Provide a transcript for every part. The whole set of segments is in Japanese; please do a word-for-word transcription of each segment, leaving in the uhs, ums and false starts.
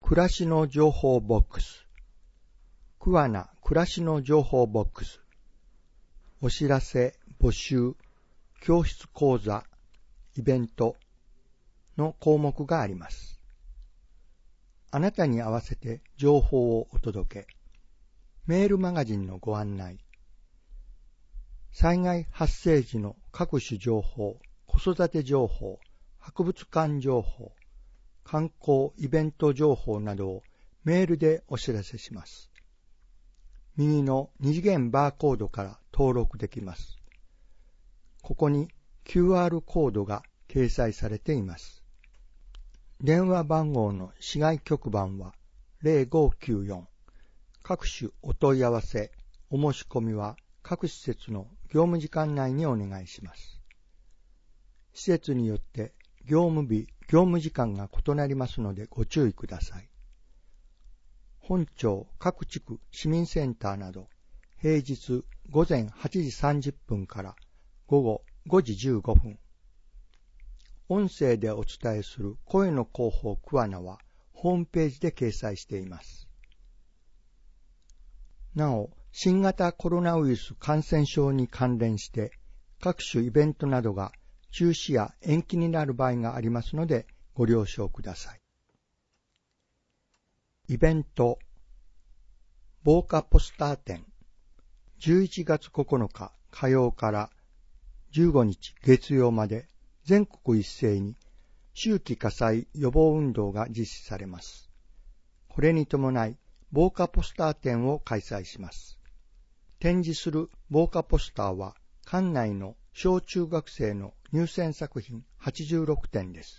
暮らしの情報ボックス。桑名暮らしの情報ボックス。お知らせ、募集、教室講座、イベントの項目があります。あなたに合わせて情報をお届け。メールマガジンのご案内。災害発生時の各種情報、子育て情報、博物館情報、観光イベント情報などをメールでお知らせします。右の二次元バーコードから登録できます。ここに キューアール コードが掲載されています。電話番号の市外局番はゼロごきゅうよん。各種お問い合わせ、お申し込みは各施設の業務時間内にお願いします。施設によって業務日、業務時間が異なりますのでご注意ください。本町各地区市民センターなど平日午前はちじさんじゅっぷんから午後ごじじゅうごふん。音声でお伝えする声の広報桑名はホームページで掲載しています。なお、新型コロナウイルス感染症に関連して各種イベントなどが中止や延期になる場合がありますのでご了承ください。イベント防火ポスター展じゅういちがつここのか火曜からじゅうごにち月曜まで全国一斉に秋季火災予防運動が実施されます。これに伴い防火ポスター展を開催します。展示する防火ポスターは館内の小中学生の入選作品はちじゅうろくてんです。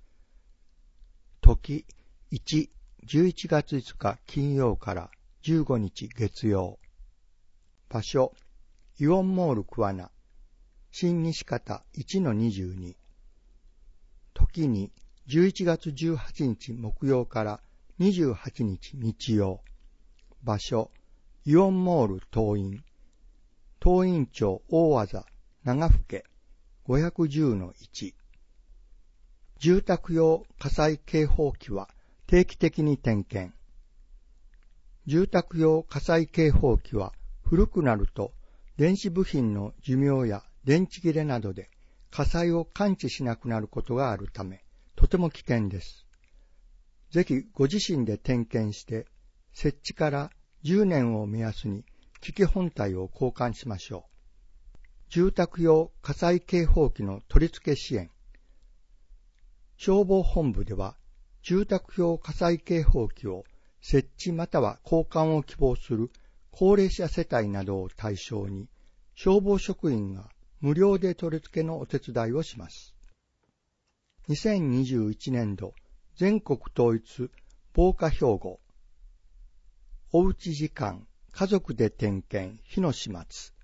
時いち、じゅういちがついつか金曜からじゅうごにち月曜。場所、イオンモール桑名、新西方 いちのにじゅうに。時にじゅういちがつじゅうはちにち木曜からにじゅうはちにち日曜。場所、イオンモール東院、東院町大字長府ごひゃくじゅうのいち。住宅用火災警報器は定期的に点検。住宅用火災警報器は古くなると電子部品の寿命や電池切れなどで火災を感知しなくなることがあるためとても危険です。ぜひご自身で点検して設置からじゅうねんを目安に機器本体を交換しましょう。住宅用火災警報器の取り付け支援。消防本部では住宅用火災警報器を設置または交換を希望する高齢者世帯などを対象に消防職員が無料で取り付けのお手伝いをします。にせんにじゅういちねんど全国統一防火標語。おうち時間、家族で点検、火の始末。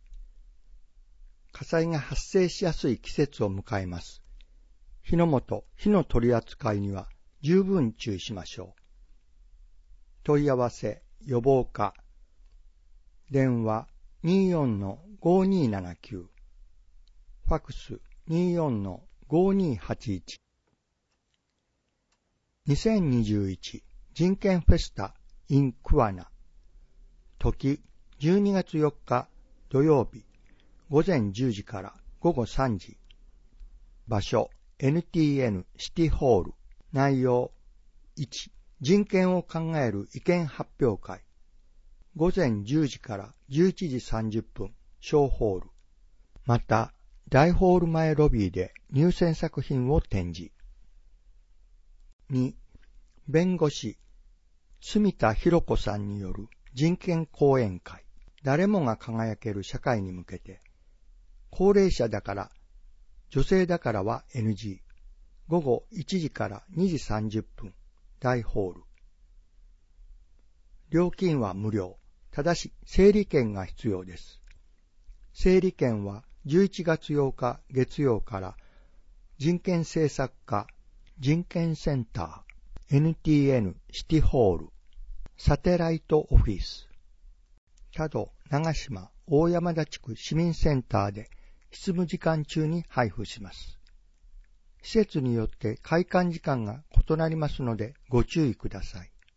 火災が発生しやすい季節を迎えます。火の元、火の取り扱いには十分注意しましょう。問い合わせ、予防課。電話 にじゅうよんのごにーななきゅう。ファクス にじゅうよんのごにーはちいち。にせんにじゅういち人権フェスタ in 桑名。時じゅうにがつよっか土曜日午前じゅうじから午後さんじ。場所 エヌティーエヌ シティホール。内容いち人権を考える意見発表会。午前じゅうじからじゅういちじさんじゅっぷん小ホール。また大ホール前ロビーで入選作品を展示。に弁護士住田博子さんによる人権講演会。誰もが輝ける社会に向けて。高齢者だから、女性だからは エヌジー。午後いちじからにじさんじゅっぷん大ホール。料金は無料。ただし整理券が必要です。整理券はじゅういちがつようか月曜から人権政策課人権センター エヌティーエヌ シティホールサテライトオフィス多度長島大山田地区市民センターで執務時間中に配布します。施設によって開館時間が異なりますのでご注意ください。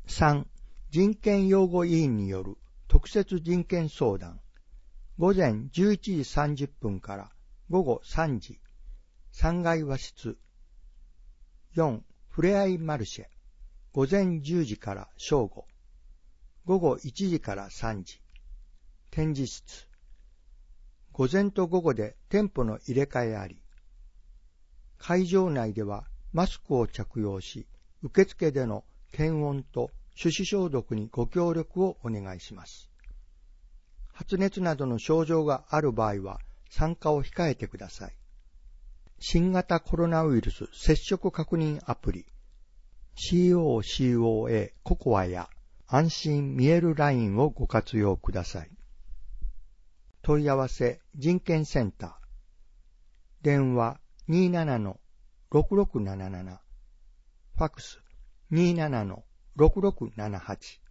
さん、人権擁護委員による特設人権相談。午前じゅういちじさんじゅっぷんから午後さんじ。さんがい和室。よん、ふれあいマルシェ。午前じゅうじから正午。午後いちじからさんじ。展示室。午前と午後で店舗の入れ替えあり。会場内ではマスクを着用し、受付での検温と手指消毒にご協力をお願いします。発熱などの症状がある場合は参加を控えてください。新型コロナウイルス接触確認アプリ シーオーシーオーエー ココアや安心見えるラインをご活用ください。問い合わせ人権センター。電話 にーななのろくろくなななな。ファックス にーななのろくろくななはち。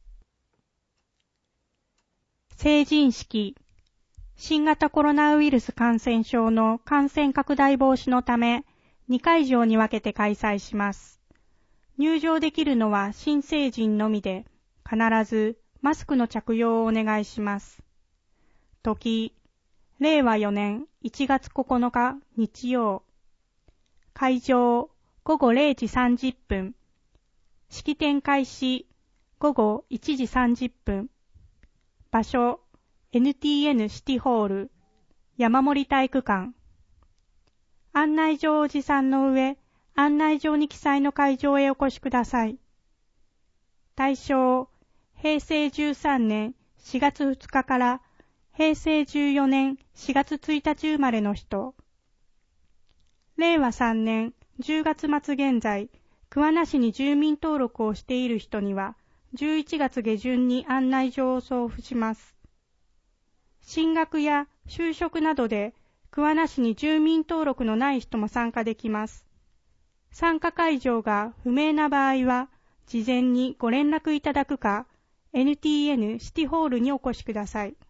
成人式。新型コロナウイルス感染症の感染拡大防止のため、にかいじょうに分けて開催します。入場できるのは新成人のみで、必ずマスクの着用をお願いします。時、れいわよねんいちがつここのか日曜。会場、ごごれいじさんじゅっぷん。式典開始、ごごいちじさんじゅっぷん。場所、エヌティーエヌ シティホール、山森体育館。案内状を持参の上、案内状に記載の会場へお越しください。対象、へいせいじゅうさんねんしがつふつかからへいせいじゅうよねんしがつついたち生まれの人。れいわさんねんじゅうがつまつ現在、桑名市に住民登録をしている人には、じゅういちがつげじゅんに案内状を送付します。進学や就職などで桑名市に住民登録のない人も参加できます。参加会場が不明な場合は、事前にご連絡いただくか、エヌティーエヌ シティホールにお越しください。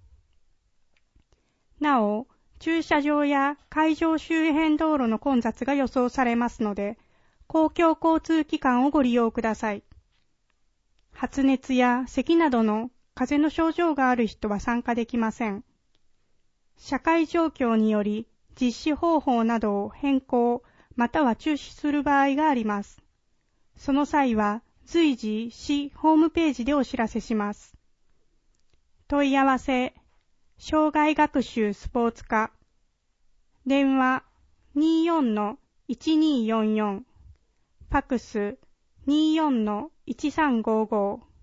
なお、駐車場や会場周辺道路の混雑が予想されますので、公共交通機関をご利用ください。発熱や咳などの風邪の症状がある人は参加できません。社会状況により実施方法などを変更または中止する場合があります。その際は随時市ホームページでお知らせします。問い合わせ、障害学習スポーツ科。電話 にーよんのいちにーよんよん。ファックス にーよんのいちさんごーごー。